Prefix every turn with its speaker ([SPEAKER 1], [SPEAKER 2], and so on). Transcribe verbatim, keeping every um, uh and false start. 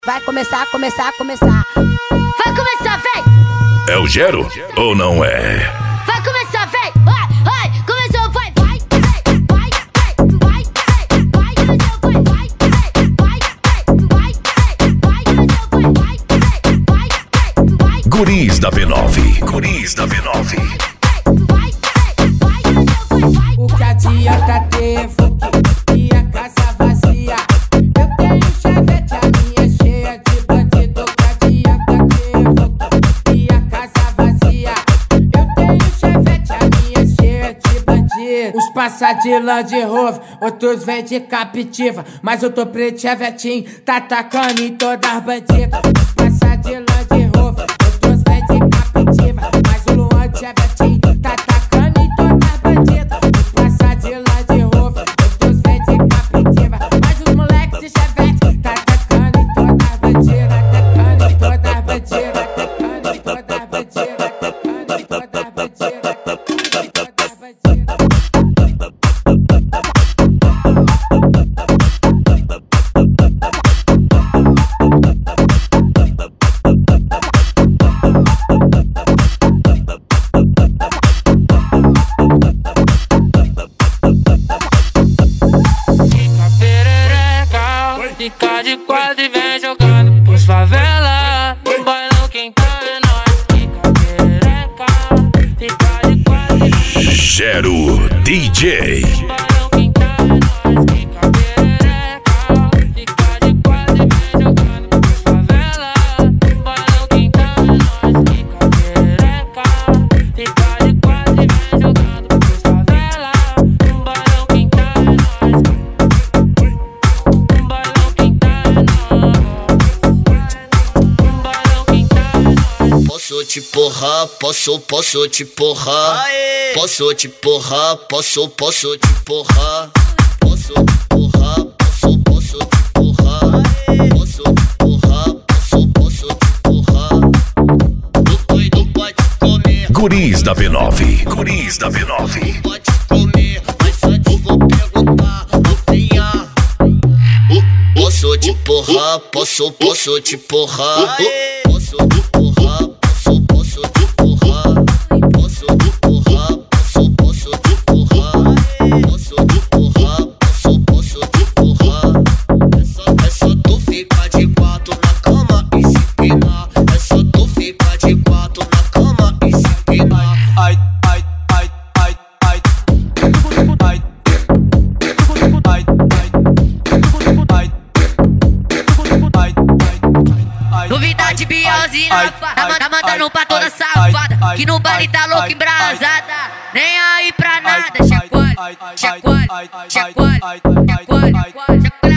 [SPEAKER 1] Vai começar, começar, começar.
[SPEAKER 2] Vai começar, vem!
[SPEAKER 3] É o Gero ou não é?
[SPEAKER 2] Vai começar, vem! Vai, vai! Começou, vai, vai! Vai, vai, vai, vai! Começou, vai, vai! Vai, vai, vai, começou, vai, vai! Vai, vai,
[SPEAKER 3] Guris da B nove. Guris da B nove.
[SPEAKER 4] O que adianta ter fogo e a casa vazia? Eu tenho chevette, a minha cheia de bandido. O que adianta ter fogo e a casa vazia? Eu tenho chevette, a minha cheia de bandido. Uns passa de Land Rover, outros vêm de Captiva, mas eu tô preto chevetinho, tá atacando em todas as bandidas. Uns passa de Land Rover, outros vêm de Captiva, mas o Luan de chevetinho tá atacando em todas as bandidas. Uns passa de Land Rover, outros vêm de Captiva, mas os moleques de chevette tá atacando em todas as bandidas, atacando em todas as bandidas, atacando em todas as bandidas, atacando em todas as bandidas, atacando em todas as bandidas.
[SPEAKER 5] Fica de quadro e vem jogando pros favela. No bailão quem tá é nós. Fica perereca. Fica de quadro e vem
[SPEAKER 3] Gero D J.
[SPEAKER 5] no bailão quem tá é nós. Fica perereca. Fica de quadro e vem jogando pros favela. No bailão quem tá é nós. Fica perereca. Fica de quadro e vem jogando pros favela. No bailão quem tá é nós.
[SPEAKER 6] Posso te porrar, posso, posso te porrar. Aê! Posso te porrar, posso, posso te porrar. Posso te porrar, posso, posso te porrar. Aê! Posso te porrar, posso, posso te porrar. O doido pode comer.
[SPEAKER 3] Guris da B nove. Guris da B nove.
[SPEAKER 6] Pode comer, mas antes vou perguntar, vou criar. Posso te porrar, posso, posso te porrar. Aê! Posso te porrar.
[SPEAKER 2] novidade, Bielzinha, tá, tá mandando pra toda safada, que no baile tá louco embrasada, nem aí pra nada. Chacoalha, chacoalha, chacoalha, chacoalha, chacoalha.